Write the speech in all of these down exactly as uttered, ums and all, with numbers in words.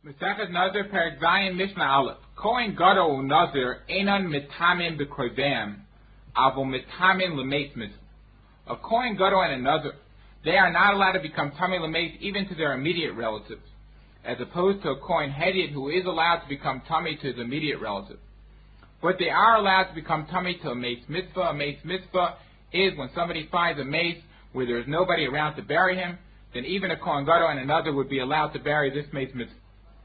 Mesechet Nazir Perek Zayin Mishnah Aleph. Kohen Gadol u Nazir Einan Mitamin B'Koyveim Avo Mitamin L'Meis Mitzvah. A Kohen Gadol and a Nazir, they are not allowed to become Tamei L'Meis even to their immediate relatives, as opposed to a Kohen Hediot who is allowed to become Tamei to his immediate relative. But they are allowed to become Tamei to a Meis Mitzvah. A Meis Mitzvah is when somebody finds a mace where there is nobody around to bury him, then even a Kohen Gadol and another would be allowed to bury this Meis Mitzvah.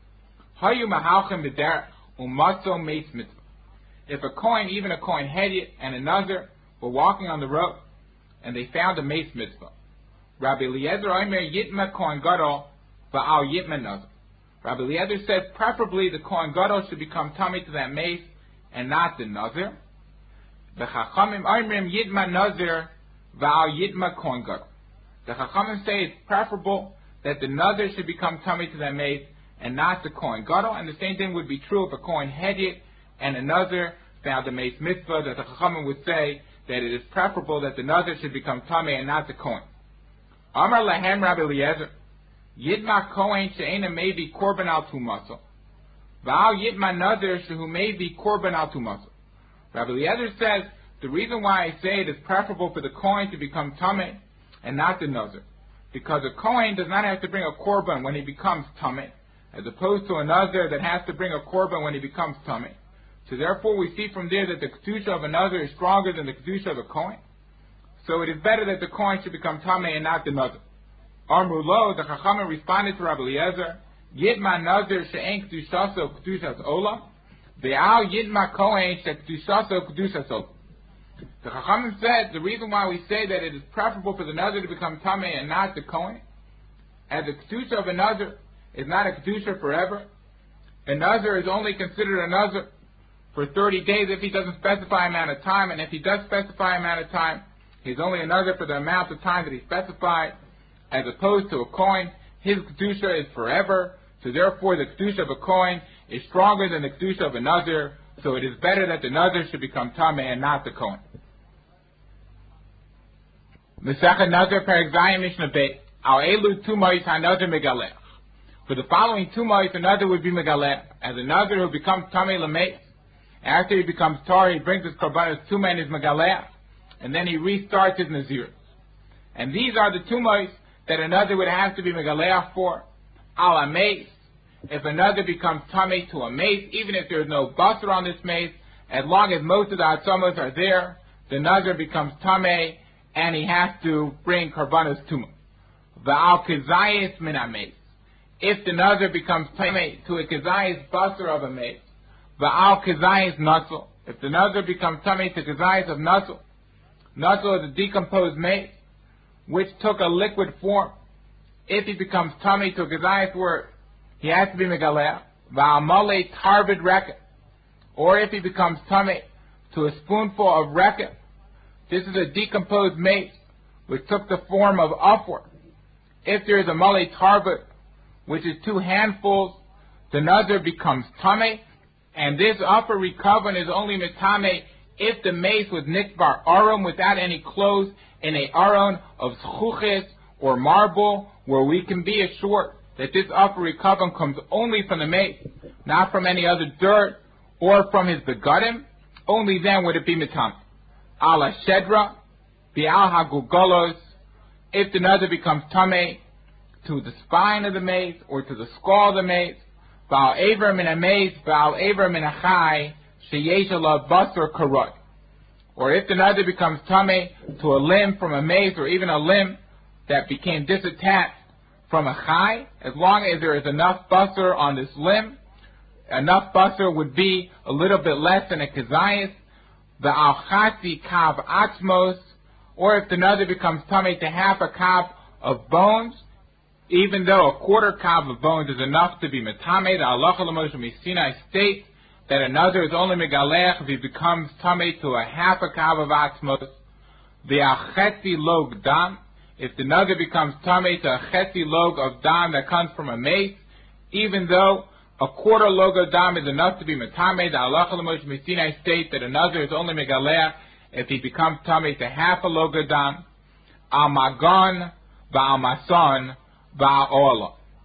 Hayu Mahalchem B'derech Umaso Meis Mitzvah. If a Kohen, even a Kohen Hediot and another, were walking on the road and they found a Meis Mitzvah, Rabbi Eliezer Omer Yitma Kohen Gadol Va'al Yitma Nazir. Rabbi Eliezer says preferably the Kohen Gadol should become tummy to that mace and not the Nazir. The Chachamim Omrim Yitma Nazir Va'al Yitma Kohen Gadol. The Chachamim say it's preferable that the Nazir should become tummy to that mace and not the Kohen Gadol, and the same thing would be true if a Kohen Hediot and a Nazir found a Meis Mitzvah, that the Chachamim would say that it is preferable that the Nazir should become Tamei and not the Kohen. Amar Lahem Rabbi Eliezer, Yidma Kohen she'ena maybe Korban al Tumaso, Va'al Yidma Nazir shehu maybe Korban al Tumaso. Rabbi Eliezer says, the reason why I say it is preferable for the Kohen to become Tamei and not the Nazir, because a Kohen does not have to bring a Korban when he becomes Tamei, as opposed to a Nazir that has to bring a Korban when he becomes Tamei. So therefore we see from there that the Kedusha of a Nazir is stronger than the Kedusha of a Kohen. So it is better that the Kohen should become Tamei and not the Nazir. Amru lo, the Chachamim responded to Rabbi Eliezer, Yitma Nazir she'en Kedushaso Kedushas Olam, Ve'al Yitma Kohen she'Kedushaso Kedushas Olam. The Chachamim said the reason why we say that it is preferable for the Nazir to become Tamei and not the Kohen, as the Kedusha of a Nazir is not a Kedusha forever. A Nazir is only considered a Nazir for thirty days if he doesn't specify amount of time, and if he does specify amount of time, he's only a Nazir for the amount of time that he specified, as opposed to a Kohen. His Kedusha is forever, so therefore the Kedusha of a Kohen is stronger than the Kedusha of a Nazir, so it is better that the Nazir should become Tamei and not the Kohen. Mesechet Nazir Perek Zayin Mishnah Beit Al Elu Tumayis HaNazir Megalech. For the following two months, another would be Megaleh, as another who becomes Tamei L'Meis. After he becomes Tar, he brings his Korbanos two men his Megaleh, and then he restarts his Nazir. And these are the two months that another would have to be Megaleh for. Al Mace, if another becomes Tamei to a mace, even if there is no Basar on this mace, as long as most of the Atzamos are there, the Nazir becomes Tamei, and he has to bring Korbanos Tumah. Va'al Kezayis Min HaMace. If the Nazir becomes Tamei to a Kezayis Basar of a mace, Va'al Kezayis Natsal. If the Nazir becomes Tamei to Kezayis of Natsal, Natsal is a decomposed mace, which took a liquid form. If he becomes Tamei to a Kezayis word, he has to be Megaleh. Va'al Malei Tarvid Reket. Or if he becomes Tamei to a spoonful of Reket, this is a decomposed mace, which took the form of Afwar. If there is a Malei Tarvid, which is two handfuls, the Nazir becomes Tamei, and this upper recovery is only Mitame if the mace was Nikbar Aron without any clothes in a Aron of Zchuches or marble, where we can be assured that this upper recovery comes only from the mace, not from any other dirt or from his begadim. Only then would it be Mitame. Ala Shedra, Bi'al HaGugolos, if the Nazir becomes Tamei to the spine of the mace or to the skull of the mace, Ba'al Aver Min HaMace, Ba'al Aver Min HaChai, Sheyesh Alav Basar Karot. Or if the Nazir becomes Tamei to a limb from a mace, or even a limb that became disattached from a Chai, as long as there is enough Basar on this limb, enough Basar would be a little bit less than a Kezayis, Ba'al Chati Kav Atzmos, or if the Nazir becomes Tamei to half a Kav of bones, even though a quarter kav of bones is enough to be Metamei, the Halacha L'Moshe Misinai states that another is only Megalech if he becomes Tamei to a half a kav of Atzmos. The Achetzi Log Dam, if the Nazir becomes Tamei to a Chetzi Log of Dam that comes from a mace, even though a quarter log of Dam is enough to be Metamei, the Halacha L'Moshe Misinai states that another is only Megalech if he becomes Tamei to half a log of Dam. Al Magon, Ba'al Mason, Ba'al Ola.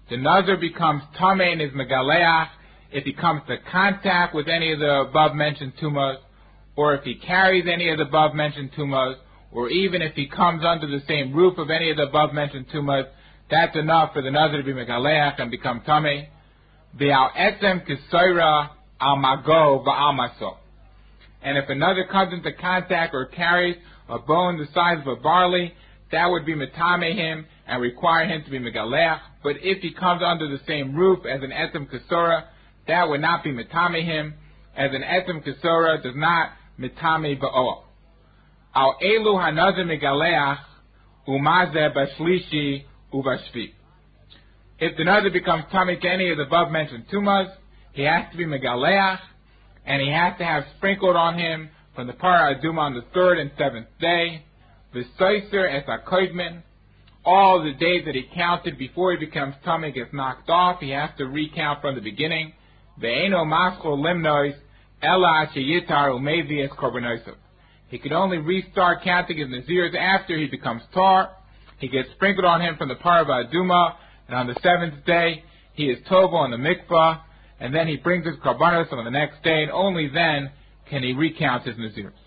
the Nazir becomes Tameh and is Megaleach if he comes to contact with any of the above-mentioned tumas, or if he carries any of the above-mentioned tumas, or even if he comes under the same roof of any of the above-mentioned tumas. That's enough for the Nazir to be Megaleach and become Tameh. V'al etzem kisoira al mago v'al maso. And if another comes into contact or carries a bone the size of a barley, that would be Metame him and require him to be Megaleach. But if he comes under the same roof as an etzem kisora, that would not be Metame him, as an etzem kisora does not Metame ba'ol. Al elu hanazir Megaleach umazeh bashlishi ubashvi. If the Nazir becomes Tameh to any of the above-mentioned tumas, he has to be Megaleach, and he has to have sprinkled on him from the Parah Aduma on the third and seventh day, V'soiser es ha-koidmin, all the days that he counted before he becomes Tameh gets knocked off, he has to recount from the beginning. Ve'eno maschol limnois, ela sheyitar umevi es korbanosov. He could only restart counting his Nazirs after he becomes Tar. He gets sprinkled on him from the Parah Aduma, and on the seventh day, he is Tovo on the mikvah, and then he brings his Karbanos on the next day, and only then can he recount his Nazirs.